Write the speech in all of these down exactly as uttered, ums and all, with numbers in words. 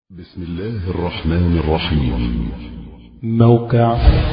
بسم الله الرحمن الرحيم. موقع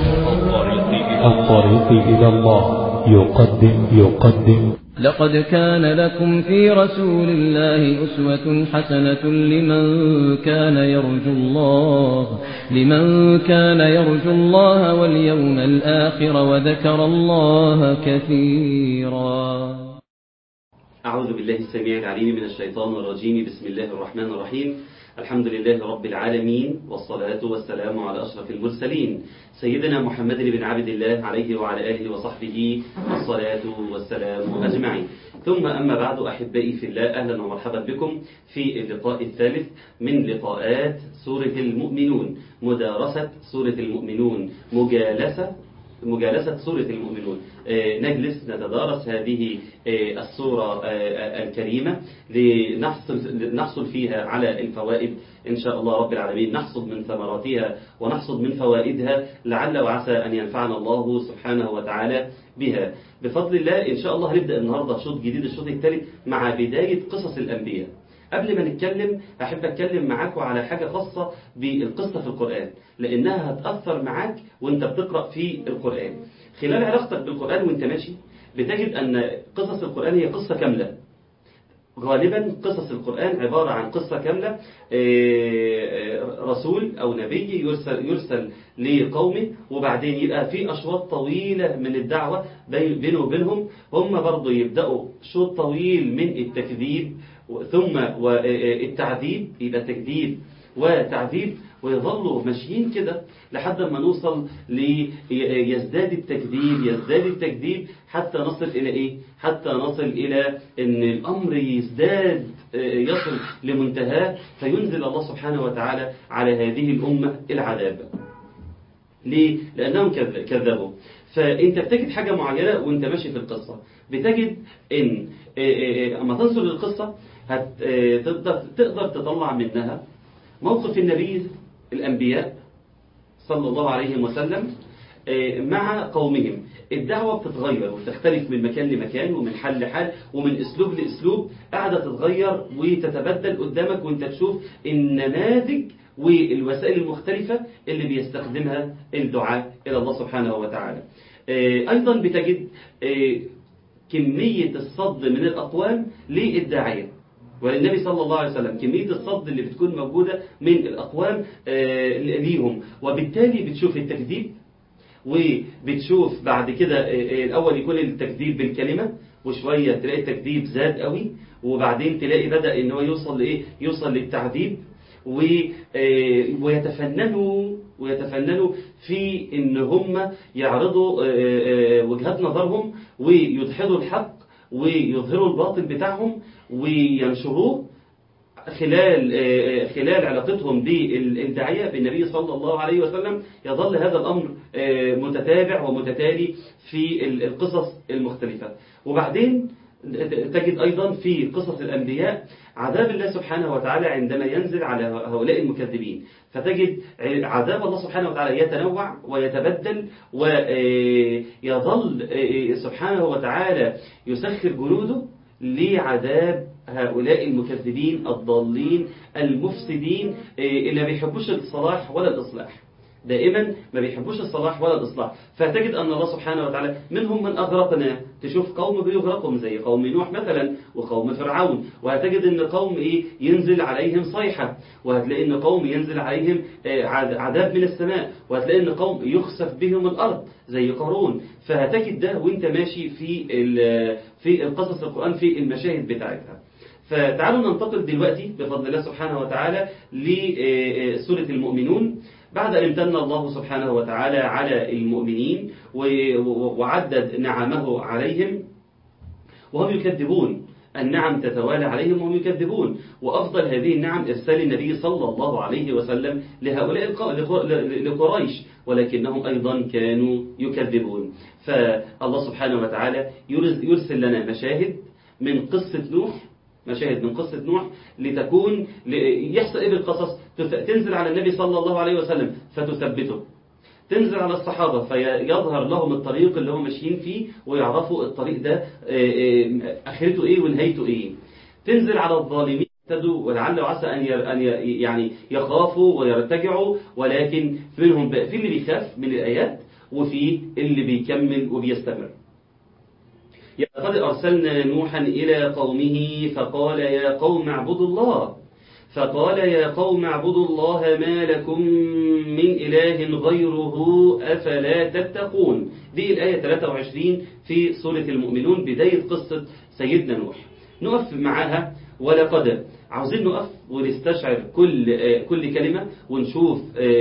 الطريق إلى الله يقدم يقدم لقد كان لكم في رسول الله أسوة حسنة لمن كان يرجو الله لمن كان يرجو الله واليوم الآخر وذكر الله كثيرا. أعوذ بالله السميع العليم من الشيطان الرجيم. بسم الله الرحمن الرحيم. الحمد لله رب العالمين، والصلاة والسلام على أشرف المرسلين سيدنا محمد بن عبد الله عليه وعلى آله وصحبه الصلاة والسلام أجمعين. ثم أما بعد، أحبائي في الله، أهلا ومرحبا بكم في اللقاء الثالث من لقاءات سورة المؤمنون، مدارسة سورة المؤمنون، مجالسة مجالسة سورة المؤمنون. نجلس نتدارس هذه السورة الكريمة لنحصل نحصل فيها على الفوائد إن شاء الله رب العالمين، نحصد من ثمراتها ونحصد من فوائدها، لعل وعسى أن ينفعنا الله سبحانه وتعالى بها بفضل الله. إن شاء الله هنبدأ النهاردة شوط جديد، الشوط الثالث مع بداية قصص الأنبياء. قبل ما نتكلم أحب أتكلم معاكم على حاجة خاصة بالقصة في القرآن، لأنها هتأثر معاك وانت بتقرأ في القرآن. خلال علاقتك بالقرآن وانت ماشي بتجد أن قصص القرآن هي قصة كاملة. غالبا قصص القرآن عبارة عن قصة كاملة، رسول أو نبي يرسل, يرسل لقومه، وبعدين يبقى في أشواط طويلة من الدعوة بينه وبينهم. هم برضو يبدأوا شوط طويل من التكذيب ثم والتعذيب، يبقى تكذيب وتعذيب، ويظلوا ماشيين كده لحد ما نوصل ليزداد التكذيب يزداد التكذيب حتى نصل إلى إيه؟ حتى نصل إلى أن الأمر يزداد يصل لمنتهاه، فينزل الله سبحانه وتعالى على هذه الأمة العذاب. ليه؟ لأنهم كذبوا. فأنت بتجد حاجة معينة وانت ماشي في القصة، بتجد أن أما تنظر للقصة هتقدر تقدر تطلع منها موقف النبي الأنبياء صلى الله عليه وسلم مع قومهم. الدعوة بتتغير وتختلف من مكان لمكان ومن حال لحال ومن أسلوب لأسلوب، قاعدة تتغير وتتبدل قدامك، وانت تشوف النماذج والوسائل المختلفة اللي بيستخدمها الدعاء إلى الله سبحانه وتعالى. أيضا بتجد كمية الصد من الأقوام للداعية والنبي صلى الله عليه وسلم، كمية الصد اللي بتكون موجودة من الأقوام ليهم، وبالتالي بتشوف التكذيب، وبتشوف بعد كده الأول يكون التكذيب بالكلمة، وشوية تلاقي التكذيب زاد قوي، وبعدين تلاقي بدأ إن هو يوصل لإيه؟ يوصل للتعذيب، ويتفننوا ويتفننوا في إن هم يعرضوا وجهات نظرهم ويدحضوا الحق ويظهروا الباطل بتاعهم وينشروه خلال خلال علاقتهم بالداعية بالنبي صلى الله عليه وسلم. يظل هذا الأمر متتابع ومتتالي في القصص المختلفة. وبعدين تجد أيضا في قصص الأنبياء عذاب الله سبحانه وتعالى عندما ينزل على هؤلاء المكذبين، فتجد عذاب الله سبحانه وتعالى يتنوع ويتبدل، ويظل سبحانه وتعالى يسخر جنوده لعذاب هؤلاء المكذبين الضالين المفسدين اللي ما بيحبوش الصلاح ولا الإصلاح، دائما ما بيحبوش الصلاح ولا الإصلاح. فتجد أن الله سبحانه وتعالى منهم من أغرقنا، تشوف قوم بيغرقهم زي قوم نوح مثلا وقوم فرعون، وهتجد أن قوم إيه ينزل عليهم صيحة، وهتلاقي أن قوم ينزل عليهم عذاب من السماء، وهتلاقي أن قوم يخسف بهم الأرض زي قارون. فهتجد ده وانت ماشي في في القصص القرآن في المشاهد بتاعتها. فتعالوا ننتقل دلوقتي بفضل الله سبحانه وتعالى لسورة المؤمنون. بعد أن امتن الله سبحانه وتعالى على المؤمنين وعدد نعمه عليهم وهم يكذبون، النعم تتوالى عليهم وهم يكذبون، وأفضل هذه النعم إرسال النبي صلى الله عليه وسلم لهؤلاء لقريش، ولكنهم أيضا كانوا يكذبون. فالله سبحانه وتعالى يرسل لنا مشاهد من قصة نوح مشاهد من قصة نوح لتكون يحصل إيه بالقصص؟ تنزل على النبي صلى الله عليه وسلم فتثبته، تنزل على الصحابة فيظهر لهم الطريق اللي هم ماشيين فيه ويعرفوا الطريق ده آخرته إيه ونهايته إيه. تنزل على الظالمين اهتدوا ولعل وعسى أن أن يعني يخافوا ويرتجعوا، ولكن منهم في اللي بيخاف من الآيات وفي اللي بيكمل وبيستمر. لقد أرسلنا نوحا إلى قومه فقال يا قوم اعبدوا الله فقال يا قوم اعبدوا الله ما لكم من إله غيره أفلا تتقون. دي الآية ثلاثة وعشرين في سورة المؤمنون، بداية قصة سيدنا نوح. نقف معاها ولقد، عاوزين نقف ونستشعر كل كل كلمة ونشوف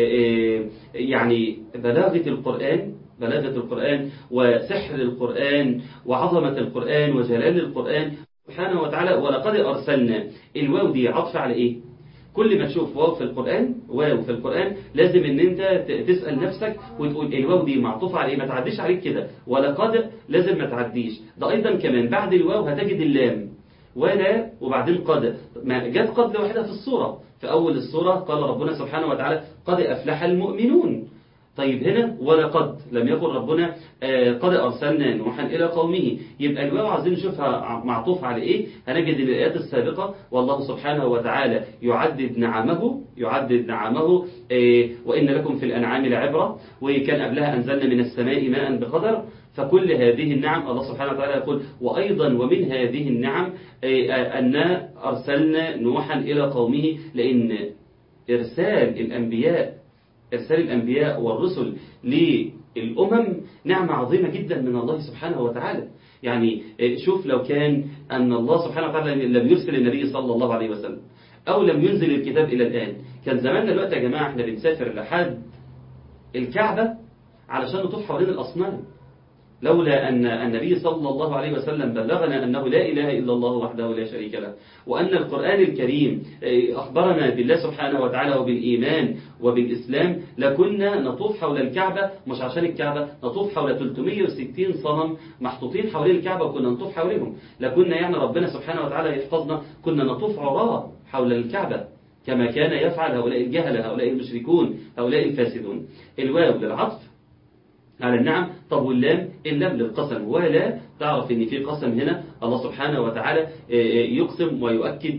يعني بلاغة القرآن بلاغة القرآن وسحر القرآن وعظمة القرآن وجلال القرآن سبحانه وتعالى. ولقد أرسلنا، الواو دي عطف على إيه؟ كل ما تشوف واو في القرآن واو في القرآن لازم ان انت تسأل نفسك وتقول الواو دي معطوفة على ايه، ما تعديش عليك كده. ولقد لازم ما تعديش. ده ايضا كمان بعد الواو هتجد اللام ولا وبعدين قد، ما جت قد لوحدها في السورة. في اول السورة قال ربنا سبحانه وتعالى قد افلح المؤمنون. طيب هنا ولقد لم يقل ربنا قد أرسلنا نوحا إلى قومه، يبقى الواو عايزين نشوفها معطوف على إيه. هنجد الآيات السابقة والله سبحانه وتعالى يعدد نعمه يعدد نعمه وإن لكم في الأنعام لعبرة، وكان قبلها أنزلنا من السماء ماء بقدر. فكل هذه النعم الله سبحانه وتعالى يقول وأيضا ومن هذه النعم أن أرسلنا نوحا إلى قومه، لأن إرسال الأنبياء إرسال الأنبياء والرسل للأمم نعمة عظيمة جدا من الله سبحانه وتعالى. يعني شوف لو كان أن الله سبحانه وتعالى لم يرسل النبي صلى الله عليه وسلم أو لم ينزل الكتاب إلى الآن، كان زماننا دلوقتي يا جماعة احنا بنسافر لحد الكعبة علشان نطوف حوالين الأصنام، لولا أن النبي صلى الله عليه وسلم بلغنا أنه لا إله إلا الله وحده لا شريك له، وأن القرآن الكريم أخبرنا بالله سبحانه وتعالى وبالإيمان وبالإسلام، لكنا نطوف حول الكعبة مش عشان الكعبة، نطوف حول ثلاثمائة وستين صنم محطوطين حوالين الكعبة وكنا نطوف حولهم. لكنا يعني ربنا سبحانه وتعالى يحفظنا كنا نطوف عراة حول الكعبة كما كان يفعل هؤلاء الجهلة هؤلاء المشركون هؤلاء الفاسدون. الواو للعطف على النعم. طب واللام؟ اللام للقسم، ولا تعرف ان في قسم هنا الله سبحانه وتعالى يقسم ويؤكد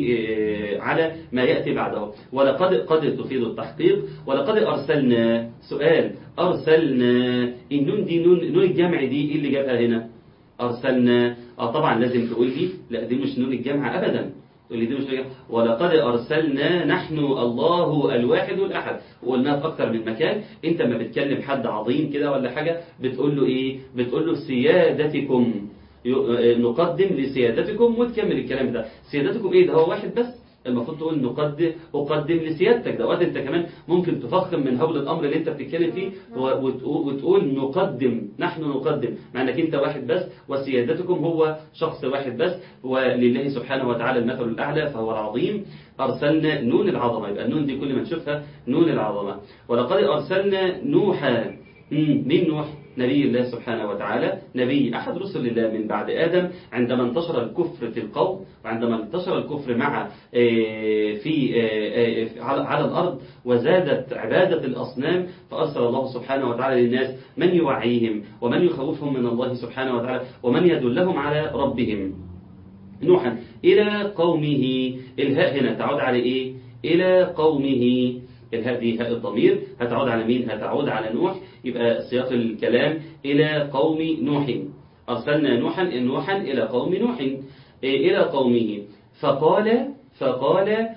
على ما يأتي بعده. ولقد قد تفيد التحقيق. ولقد أرسلنا، سؤال أرسلنا النون دي نون, نون الجمع دي ايه اللي جابها هنا؟ أرسلنا اه طبعا لازم تقول لي لا دي مش نون الجمع أبدا، تقول لي دي مش نون الجمع. ولقد أرسلنا نحن الله الواحد الأحد، وقلناها في أكتر من مكان. انت ما بتكلم حد عظيم كده ولا حاجة بتقول له ايه؟ بتقول له سيادتكم، نقدم لسيادتكم وتكمل الكلام ده. سيادتكم ايه؟ ده هو واحد بس، المفروض تقول نقدم أقدم لسيادتك. ده وقت انت كمان ممكن تفخم من هول الأمر اللي انت بتتكلم فيه وتقول نقدم، نحن نقدم، مع انك انت واحد بس وسيادتكم هو شخص واحد بس، ولله سبحانه وتعالى المثل الأعلى فهو العظيم. أرسلنا نون العظمة، يبقى النون دي كل ما تشوفها نون العظمة. ولقد أرسلنا نوحا، مين نوح؟ نبي الله سبحانه وتعالى، نبي أحد رسل الله من بعد آدم. عندما انتشر الكفر في القوم وعندما انتشر الكفر مع في على الأرض وزادت عبادة الأصنام، فأرسل الله سبحانه وتعالى للناس من يوعيهم ومن يخوفهم من الله سبحانه وتعالى ومن يدلهم على ربهم. نوحا إلى قومه، الهاء هنا تعود على إيه؟ إلى قومه. الهاء دي هاء الضمير هتعود على مين؟ هتعود على نوح. يبقى سياق الكلام إلى قوم نوح. أرسلنا نوحا نوحا إلى قوم نوح إلى قومه فقال فقال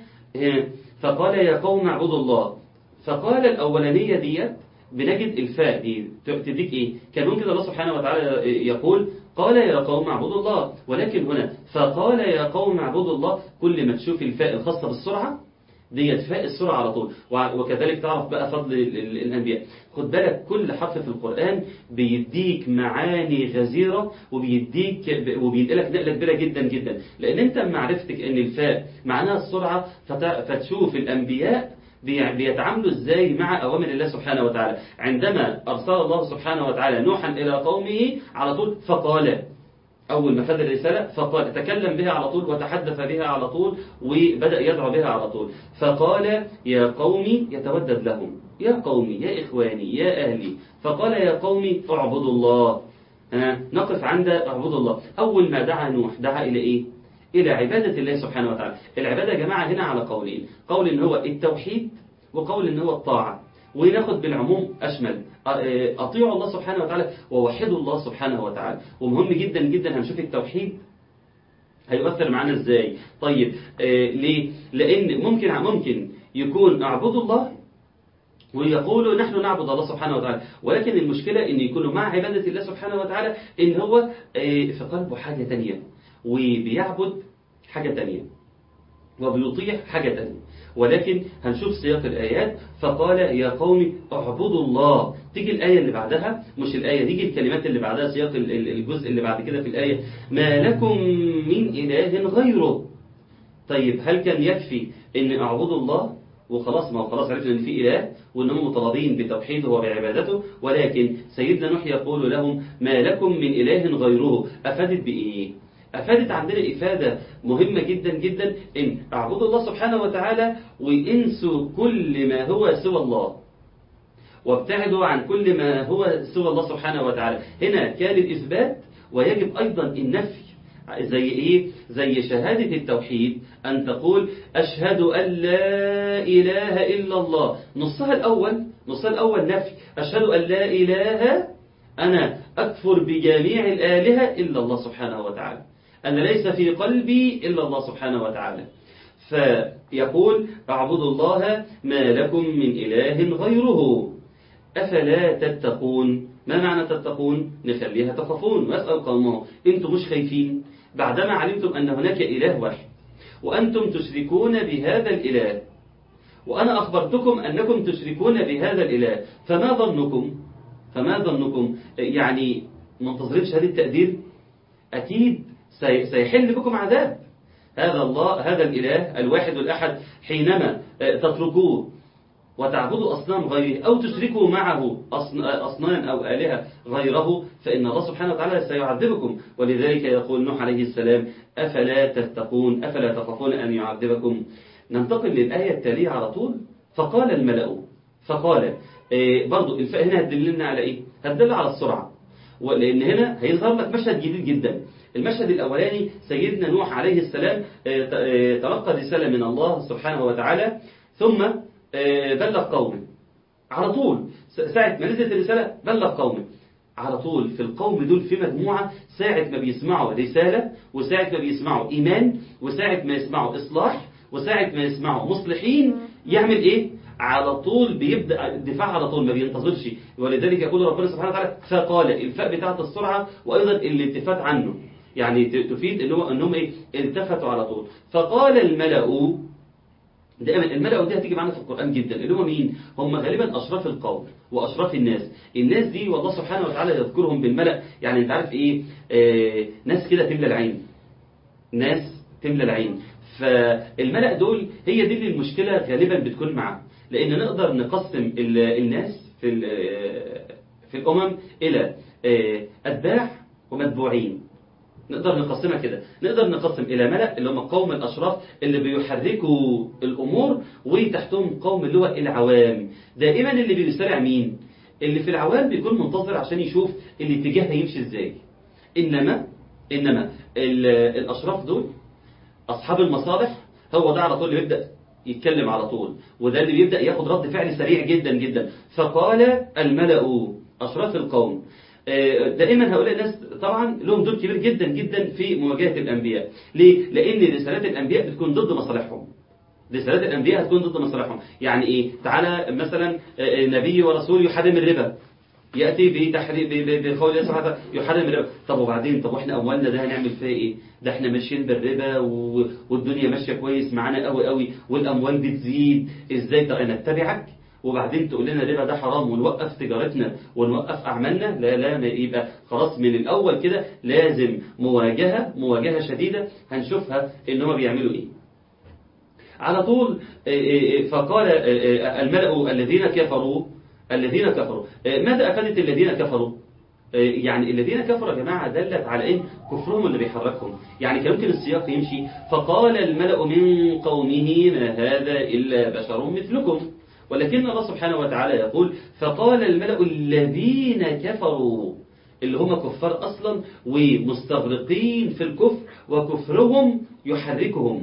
فقال يا قوم اعبدوا الله. فقال الأولانية ديت بنجد الفاء دي تديك إيه؟ كان ممكن الله سبحانه وتعالى يقول قال يا قوم اعبدوا الله، ولكن هنا فقال يا قوم اعبدوا الله. كل ما تشوف الفاء الخاصة بالسرعة ديت فاء السرعة على طول. وكذلك تعرف بقى فضل الأنبياء. خد بالك كل حرف في القرآن بيديك معاني غزيرة وبيديك وبينقلك نقلة كبيرة جدا جدا، لأن أنت معرفتك أن الفاء معناها السرعة فتشوف الأنبياء بيتعاملوا ازاي مع أوامر الله سبحانه وتعالى. عندما أرسل الله سبحانه وتعالى نوحا إلى قومه على طول فقال، أول ما خد الرسالة فقال تكلم بها على طول وتحدث بها على طول وبدأ يدعو بها على طول. فقال يا قومي، يتودد لهم، يا قومي يا إخواني يا أهلي. فقال يا قومي اعبدوا الله. ها نقف عند اعبدوا الله. أول ما دعا نوح دعا إلى إيه؟ إلى عبادة الله سبحانه وتعالى. العبادة يا جماعة هنا على قولين، قول إن هو التوحيد وقول إن هو الطاعة، وناخد بالعموم أشمل، أطيعوا الله سبحانه وتعالى ووحدوا الله سبحانه وتعالى. ومهم جدا جدا هنشوف التوحيد هيؤثر معنا إزاي. طيب آه ليه؟ لأن ممكن ممكن يكون أعبدوا الله ويقولوا نحن نعبد الله سبحانه وتعالى، ولكن المشكلة إن يكونوا مع عبادة الله سبحانه وتعالى إن هو آه في قلبه حاجة تانية، وبيعبد حاجة تانية، وبيطيع حاجة تانية. ولكن هنشوف سياق الآيات. فقال يا قوم اعبدوا الله، تيجي الآية اللي بعدها، مش الآية، تيجي الكلمات اللي بعدها، سياق الجزء اللي بعد كده في الآية، ما لكم من إله غيره. طيب هل كان يكفي إن اعبدوا الله وخلاص؟ ما هو خلاص عرفنا إن في إله وإنهم مطالبين بتوحيده وبعبادته. ولكن سيدنا نوح يقول لهم ما لكم من إله غيره. أفادت بإيه؟ أفادت عندنا إفادة مهمة جدا جدا، إن أعبدوا الله سبحانه وتعالى وإنسوا كل ما هو سوى الله، وابتعدوا عن كل ما هو سوى الله سبحانه وتعالى. هنا كان الإثبات ويجب أيضا النفي. زي إيه؟ زي شهادة التوحيد، أن تقول أشهد أن لا إله إلا الله، نصها الأول نصها الأول نفي، أشهد أن لا إله، أنا أكفر بجميع الآلهة إلا الله سبحانه وتعالى، أنا ليس في قلبي إلا الله سبحانه وتعالى. فيقول اعبدوا الله ما لكم من إله غيره أفلا تتقون. ما معنى تتقون؟ نخليها تخافون. وأسأل قومه أنتم مش خايفين بعدما علمتم أن هناك إله واحد وأنتم تشركون بهذا الإله، وأنا أخبرتكم أنكم تشركون بهذا الإله، فما ظنكم فما ظنكم يعني منتظرين شهادة تقدير؟ أكيد سيحل بكم عذاب. هذا الله، هذا الإله الواحد الأحد، حينما تتركوه وتعبدوا أصنام غيره أو تشركوا معه أصنام أو آلهة غيره، فإن الله سبحانه وتعالى سيعذبكم. ولذلك يقول نوح عليه السلام أفلا تتقون، أفلا تخافون أن يعذبكم. ننتقل للآية التالية على طول. فقال الملأ، فقال إيه برضو الفاء هنا هتدلنا على إيه؟ هتدل على السرعة، ولأن هنا هيظهر لك مشهد جديد جدا. المشهد الأولاني سيدنا نوح عليه السلام تلقى رسالة من الله سبحانه وتعالى، ثم بلغ قومه على طول. ساعة ما نزلت الرسالة بلغ قومه على طول. في القوم دول في مجموعة ساعة ما بيسمعوا رسالة، وساعة ما بيسمعوا إيمان، وساعة ما يسمعوا إصلاح، وساعة ما يسمعوا مصلحين، يعمل إيه؟ على طول بيبدأ الدفاع على طول، ما بينتظرش. ولذلك يقول ربنا سبحانه وتعالى فقال، الفاء بتاعت السرعة وأيضا الالتفات عنه، يعني تفيد إنه أنهم إيه؟ التفتوا على طول. فقال الملأ، دائما الملأ دي هتيجي معنا في القرآن جدا، اللي هم مين؟ هم غالبا أشراف القوم وأشراف الناس. الناس دي والله سبحانه وتعالى يذكرهم بالملأ، يعني انت عارف إيه؟ آه ناس كده تملى العين، ناس تملى العين. فالملأ دول هي دي اللي المشكلة غالبا بتكون معاه، لأن نقدر نقسم الناس في في الأمم إلى أتباع ومتبوعين. نقدر نقسمها كده، نقدر نقسم إلى ملأ اللي هم قوم الأشراف اللي بيحركوا الأمور، وتحتهم قوم اللي هو العوام. دائما اللي بيسارع مين؟ اللي في العوام بيكون منتظر عشان يشوف الاتجاه هيمشي ازاي. إنما إنما الأشراف دول أصحاب المصالح، هو ده على طول اللي بيبدأ يتكلم على طول، وده اللي بيبدأ ياخد رد فعل سريع جدا جدا. فقال الملأ، أشراف القوم. دائما هؤلاء الناس طبعا لهم دور كبير جدا جدا في مواجهة الأنبياء. ليه؟ لأن رسالات الأنبياء بتكون ضد مصالحهم. رسالات الأنبياء هتكون ضد مصالحهم. يعني إيه؟ تعالى مثلا نبي ورسول يحرم الربا، يأتي بتحريم بقول الله سبحانه يحرم الربا. طب وبعدين، طب واحنا أموالنا ده هنعمل فيها إيه؟ ده احنا ماشيين بالربا والدنيا ماشية كويس معانا قوي قوي والأموال بتزيد، إزاي ده نتبعك وبعدين تقول لنا الربا ده حرام ونوقف تجارتنا ونوقف أعمالنا؟ لا لا، يبقى خلاص من الأول كده لازم مواجهة مواجهة شديدة هنشوفها إن هم بيعملوا إيه على طول. فقال الملأ الذين كفروا الذين كفروا ماذا أفادت الذين كفروا؟ يعني الذين كفروا يا جماعة دلت على إن كفرهم اللي بيحركهم. يعني كان ممكن السياق يمشي فقال الملأ من قومه ما هذا إلا بشر مثلكم، ولكن الله سبحانه وتعالى يقول فقال الملأ الذين كفروا، اللي هم كفار أصلا ومستغرقين في الكفر، وكفرهم يحركهم.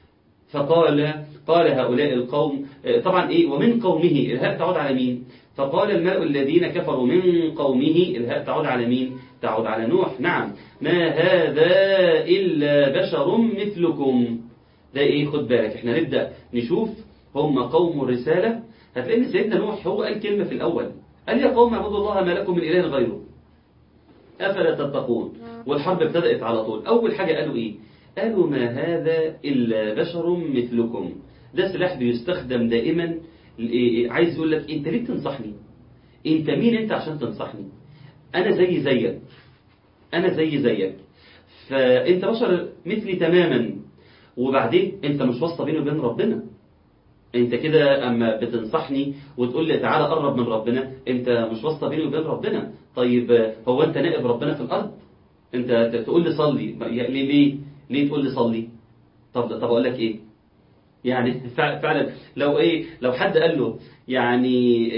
فقال قال هؤلاء القوم طبعا إيه ومن قومه الهاء تعود على مين؟ فقال الملأ الذين كفروا من قومه الهاء تعود على مين؟ تعود على نوح. نعم ما هذا إلا بشر مثلكم. ده إيه؟ خد بالك إحنا نبدأ نشوف هم قوم الرسالة. هتلاقي ان سيدنا نوح هو قال كلمة في الأول، قال يا قوم اعبدوا الله ما لكم من إله غيره أفلا تتقون. والحرب ابتدأت على طول. أول حاجة قالوا إيه؟ قالوا ما هذا إلا بشر مثلكم. ده سلاح بيستخدم دائما. عايز يقول لك أنت ليه تنصحني؟ أنت مين أنت عشان تنصحني؟ أنا زي زيك أنا زي زيك فأنت بشر مثلي تماما. وبعدين أنت مش واسطة بيني وبين ربنا. انت كده اما بتنصحني وتقول لي تعالى قرب من ربنا، انت مش واسطة بيني وبين ربنا. طيب هو انت نائب ربنا في الارض؟ انت تقول لي صلي ليه ليه ليه تقول لي صلي؟ طب طب اقول لك ايه يعني فعلا لو ايه لو حد قال له يعني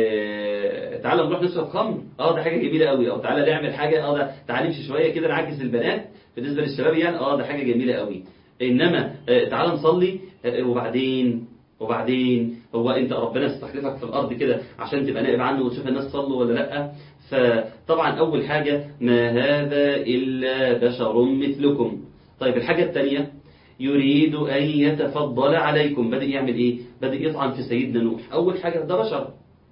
اه تعالى نروح نشرب خمر، اه ده حاجه جميله قوي، او تعالى نعمل حاجه، اه ده تعالى نمشي شويه كده نعكس البنات بالنسبه للشباب يعني، اه ده حاجه جميله قوي. انما اه تعالى نصلي اه وبعدين وبعدين هو انت ربنا استخلفك في الارض كده عشان تبقى نائب عنه وتشوف الناس صلوا ولا لا؟ فطبعا اول حاجه ما هذا الا بشر مثلكم. طيب الحاجه الثانيه يريد ان يتفضل عليكم. بدأ يعمل ايه؟ بدأ يطعن في سيدنا نوح. اول حاجه ده بشر،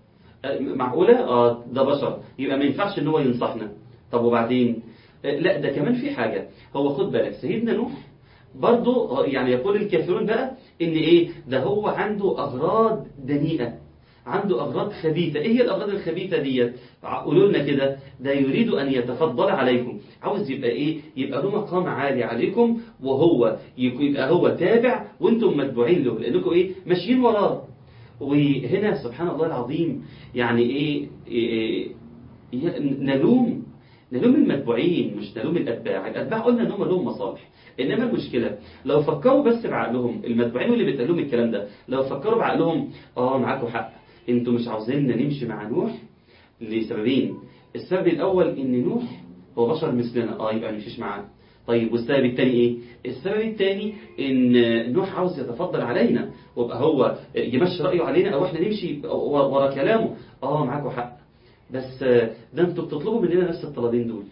معقوله اه ده بشر يبقى ما ينفعش ان هو ينصحنا. طب وبعدين لا ده كمان في حاجه. هو خد بالك سيدنا نوح برضو يعني يقول الكافرون بقى ان ايه ده هو عنده اغراض دنيئة، عنده اغراض خبيثة. ايه هي الاغراض الخبيثة ديت؟ قولوا لنا كده. ده يريد ان يتفضل عليكم، عاوز يبقى ايه؟ يبقى له مقام عالي عليكم، وهو يبقى هو تابع وانتم متبوعين له لانكم ايه ماشيين وراه. وهنا سبحان الله العظيم يعني ايه, إيه, إيه نلوم نلوم المتبوعين مش نلوم الاتباع. الاتباع قلنا ان هم لهم مصالح، انما المشكله لو فكروا بس بعقلهم المتبوعين واللي بيتقال لهم الكلام ده لو فكروا بعقلهم اه معاكم حق انتوا مش عاوزيننا نمشي مع نوح لسببين. السبب الاول ان نوح هو بشر مثلنا اه يبقى ما نمشيش معاه. طيب والسبب الثاني ايه؟ السبب الثاني ان نوح عاوز يتفضل علينا ويبقى هو يمشي رايه علينا او احنا نمشي ورا كلامه. اه معاكم حق بس ده انتوا بتطلبوا مننا نفس الطلبين دول.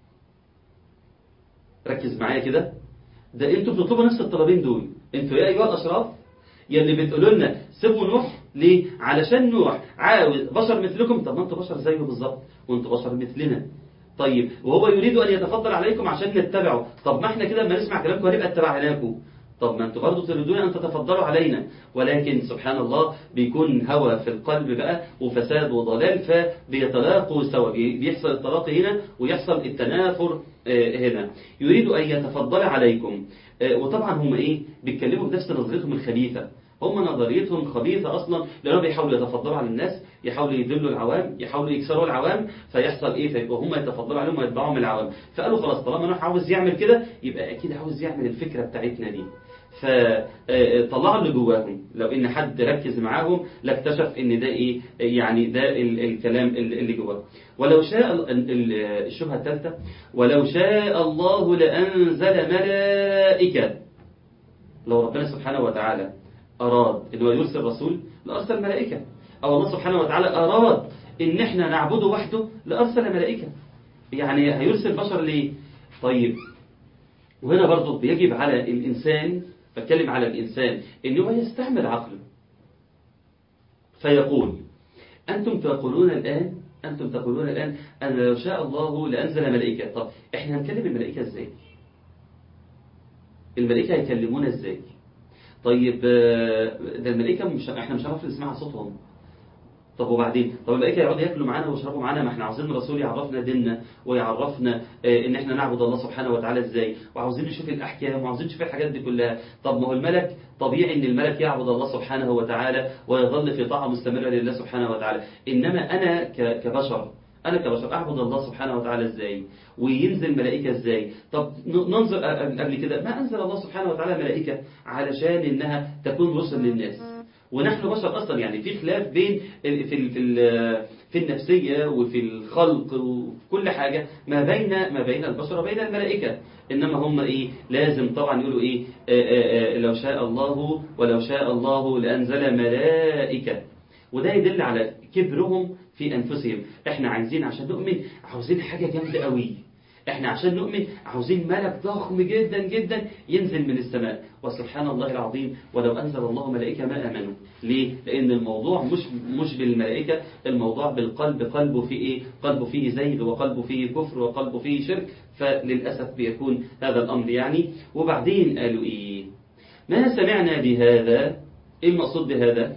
ركز معايا كده. ده انتوا بتطلبوا نفس الطلبين دول. انتوا يا ايها الاشراف يا اللي بتقولوا لنا سيبوا نوح ليه؟ علشان نوح عاوز بشر مثلكم. طب ما انتوا بشر زيه بالظبط وانتوا بشر مثلنا. طيب وهو يريد ان يتفضل عليكم عشان نتبعه. طب ما احنا كده لما نسمع كلامكم هنبقى اتبعناكم. طب ما انتوا برضه تريدون ان تتفضلوا علينا. ولكن سبحان الله بيكون هوى في القلب بقى وفساد وضلال فبيتلاقوا سوا، بيحصل التلاقي هنا ويحصل التنافر هنا. يريد ان يتفضل عليكم. وطبعا هم ايه بيتكلموا بنفس نظرتهم الخبيثه. هم نظريتهم خبيثة أصلا لأنهم بيحاولوا يتفضلوا على الناس، يحاولوا يذلوا العوام، يحاولوا يكسروا العوام، فيحصل إيه؟ فيبقوا هم يتفضلوا عليهم ويتبعوا من العوام. فقالوا خلاص طالما نوح عاوز يعمل كده يبقى أكيد عاوز يعمل الفكرة بتاعتنا دي. فطلعوا اللي جواهم. لو إن حد ركز معاهم لاكتشف إن ده إيه يعني ده الكلام اللي جواه. ولو شاء الشبهة الثالثة ولو شاء الله لأنزل ملائكة. لو ربنا سبحانه وتعالى أراد إنه يرسل رسول لأرسل ملائكة، أو الله سبحانه وتعالى أراد إن إحنا نعبده وحده لأرسل ملائكة. يعني هيرسل بشر ليه؟ طيب وهنا برضو بيجب على الإنسان، بتكلم على الإنسان إنه يستعمل عقله فيقول أنتم تقولون الآن أنتم تقولون الآن أن لو شاء الله لأنزل ملائكة. طب إحنا هنكلم الملائكة إزاي؟ الملائكة هيكلمونا إزاي؟ طيب ده الملائكة مش احنا مش هنعرف نسمع صوتهم. طب وبعدين طب الملائكة يقعدوا ياكلوا معانا ويشربوا معانا؟ ما احنا عاوزين رسول يعرفنا ديننا ويعرفنا ان احنا نعبد الله سبحانه وتعالى ازاي، وعاوزين نشوف الاحكام وعاوزين نشوف الحاجات دي كلها. طب ما هو الملك طبيعي ان الملك يعبد الله سبحانه وتعالى ويظل في طاعة مستمرة لله سبحانه وتعالى. انما انا كبشر أنا كبشر أعبد الله سبحانه وتعالى إزاي؟ وينزل ملائكة إزاي؟ طب ننظر قبل كده ما أنزل الله سبحانه وتعالى ملائكة علشان إنها تكون رسل للناس، ونحن بشر أصلا، يعني في خلاف بين في في في النفسية وفي الخلق وفي كل حاجة ما بين ما بين البشر وبين الملائكة. إنما هم إيه لازم طبعا يقولوا إيه آآ آآ لو شاء الله ولو شاء الله لأنزل ملائكة. وده يدل على كبرهم في أنفسهم. إحنا عايزين عشان نؤمن عاوزين حاجة جامدة قوي. إحنا عشان نؤمن عاوزين ملك ضخم جدا جدا ينزل من السماء. وسبحان الله العظيم ولو أنزل الله ملائكة ما آمنوا. ليه؟ لأن الموضوع مش مش بالملائكة، الموضوع بالقلب. قلبه فيه إيه؟ قلبه فيه زيغ، وقلبه فيه كفر، وقلبه فيه شرك. فللأسف بيكون هذا الأمر يعني. وبعدين قالوا إيه؟ ما سمعنا بهذا. إيه المقصود بهذا؟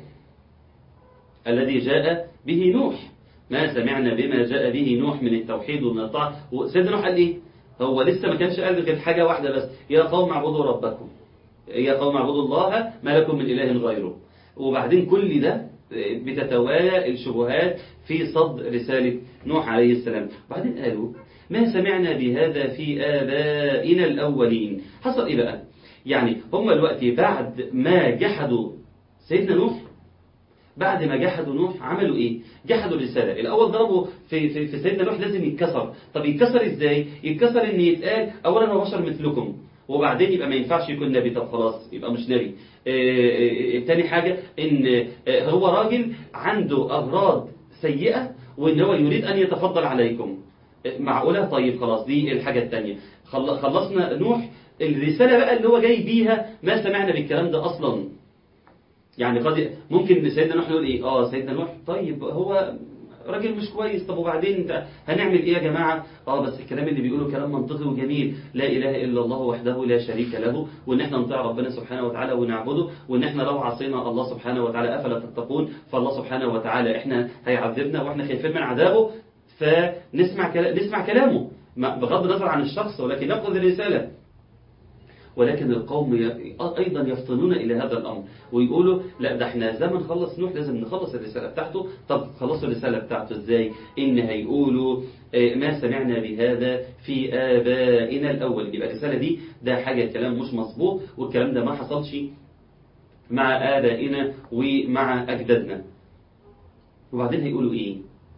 الذي جاء به نوح. ما سمعنا بما جاء به نوح من التوحيد ومن الطاعة. وسيدنا نوح قال إيه؟ هو لسه ما كانش قال غير حاجة واحدة بس: يا قوم اعبدوا ربكم، يا قوم اعبدوا الله ما لكم من إله غيره. وبعدين كل ده بتتوالى الشبهات في صد رسالة نوح عليه السلام. وبعدين قالوا ما سمعنا بهذا في آبائنا الأولين. حصل إيه بقى؟ يعني هم الوقت بعد ما جحدوا سيدنا نوح، بعد ما جحدوا نوح عملوا ايه؟ جحدوا الرسالة. الاول ضربوا في, في, في سيدنا نوح لازم يتكسر. طب يتكسر ازاي؟ يتكسر ان يتقال اولا هو بشر مثلكم، وبعدين يبقى ما ينفعش يكون نبي. طب خلاص يبقى مش نبي. تاني حاجة ان هو راجل عنده اغراض سيئة وان هو يريد ان يتفضل عليكم. معقولة؟ طيب خلاص دي الحاجة التانية. خلصنا نوح. الرسالة بقى اللي هو جاي بيها ما سمعنا بالكلام ده اصلا. يعني قد ممكن سيدنا نوح يقول ايه؟ اه سيدنا نوح طيب هو راجل مش كويس. طب وبعدين انت هنعمل ايه يا جماعة؟ اه بس الكلام اللي بيقوله كلام منطقي وجميل. لا اله الا الله وحده لا شريك له، وان احنا نطيع ربنا سبحانه وتعالى ونعبده، وان احنا لو عصينا الله سبحانه وتعالى افلا تتقون، فالله سبحانه وتعالى احنا هيعذبنا واحنا خايفين من عذابه. فنسمع كلام نسمع كلامه بغض النظر عن الشخص، ولكن نأخذ الرسالة. ولكن القوم أيضا يفطنون إلى هذا الأمر ويقولوا لا ده احنا زمن خلص نوح لازم نخلص الرسالة بتاعته. طب خلصوا الرسالة بتاعته ازاي؟ إن هيقولوا ما سمعنا بهذا في آبائنا الأول. يبقى الرسالة دي ده حاجة كلام مش مظبوط، والكلام ده ما حصلش مع آبائنا ومع أجدادنا. وبعدين هيقولوا إيه؟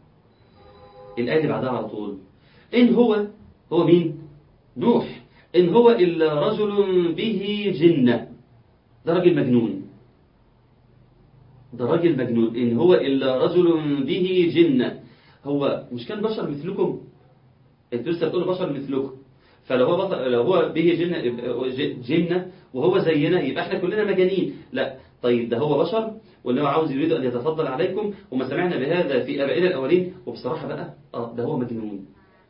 الآية اللي بعدها على طول: إن هو هو مين؟ نوح. إن هو إلا رجل به جنة. ده راجل مجنون. ده راجل مجنون. إن هو إلا رجل به جنة. هو مش كان بشر مثلكم؟ انتوا لسه بتقولوا بشر مثلكم. فلو هو بشر لو هو به جنة جنة وهو زينا يبقى احنا كلنا مجانين. لا طيب ده هو بشر وإن هو عاوز يريد أن يتفضل عليكم وما سمعنا بهذا في آبائنا الأولين. وبصراحة بقى اه ده هو مجنون.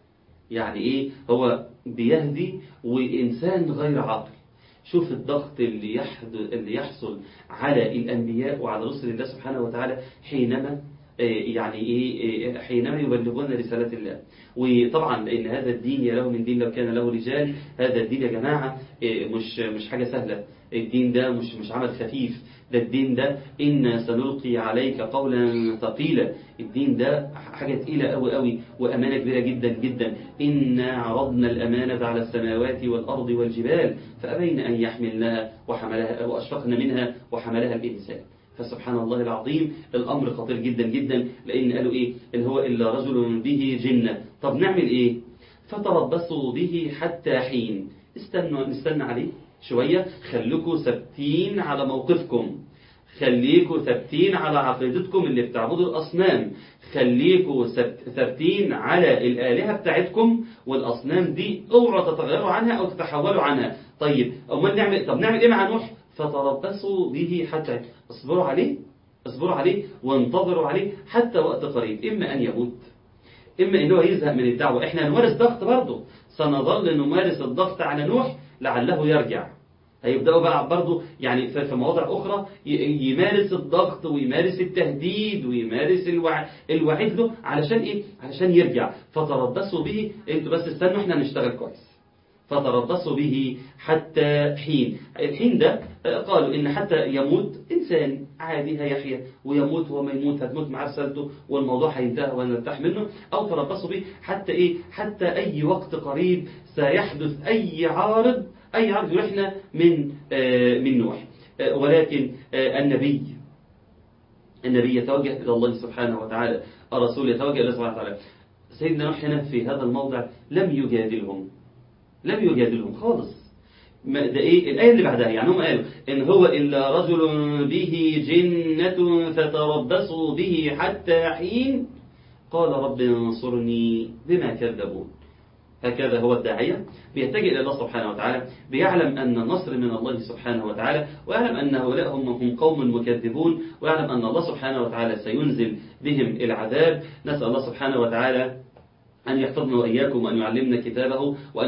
يعني ايه؟ هو بيهدي وإنسان غير عاقل. شوف الضغط اللي اللي يحصل على الأنبياء وعلى رسل الله سبحانه وتعالى حينما يعني ايه حينما يبلغون رسالة الله. وطبعا لأن هذا الدين يا له من دين لو كان له رجال. هذا الدين يا جماعة مش مش حاجة سهلة. الدين ده مش مش عمل خفيف. ده الدين ده إن سنلقي عليك قولا ثقيلا. الدين ده حاجة تقيلة قوي قوي وأمانة كبيرة جدا جدا. إنا عرضنا الأمانة على السماوات والأرض والجبال فأبين أن يحملنها وحملها وأشفقن منها وحملها الإنسان. فسبحان الله العظيم الأمر خطير جدا جدا. لأن قالوا إيه؟ إن هو إلا رجل به جنة. طب نعمل إيه؟ فتربصوا به حتى حين. استنوا نستنى عليه شوية. خليكوا ثابتين على موقفكم. خليكوا ثابتين على عقيدتكم اللي بتعبدوا الأصنام. خليكوا ثابتين على الآلهة بتاعتكم والأصنام دي اوعوا تتغيروا عنها أو تتحولوا عنها. طيب أمال نعمل طب نعمل إيه مع نوح؟ فتربصوا به حتى. اصبروا عليه اصبروا عليه وانتظروا عليه حتى وقت قريب. إما أن يموت إما أنه يزهق من الدعوة. إحنا هنمارس ضغط برضه. سنظل نمارس الضغط على نوح لعله يرجع. هيبدأوا بقى برضه يعني في مواضع أخرى يمارس الضغط ويمارس التهديد ويمارس الوع... الوعيد له علشان إيه؟ علشان يرجع. فتربصوا به. أنتوا بس استنوا إحنا نشتغل كويس. فتربصوا به حتى حين. الحين ده قالوا إن حتى يموت إنسان عادي هيحيا ويموت وما يموت هتموت مع رسالته والموضوع هينتهي ونرتاح منه. أو تربصوا به حتى إيه؟ حتى أي وقت قريب سيحدث أي عارض أي عارض يرحنا من آه من نوح. آه ولكن آه النبي النبي يتوجه إلى الله سبحانه وتعالى، الرسول يتوجه إلى الله سبحانه وتعالى. سيدنا نوح هنا في هذا الموضع لم يجادلهم، لم يجادلهم خالص. ده إيه الآية اللي بعدها؟ يعني هم قالوا إن هو إلا رجل به جنة فتربصوا به حتى حين قال رب انصرني بما كذبون. هكذا هو الداعية بيتجه إلى الله سبحانه وتعالى، بيعلم أن النصر من الله سبحانه وتعالى، ويعلم أن هؤلاء هم هم قوم مكذبون، ويعلم أن الله سبحانه وتعالى سينزل بهم العذاب. نسأل الله سبحانه وتعالى أن يحفظنا وإياكم وأن يعلمنا كتابه وأن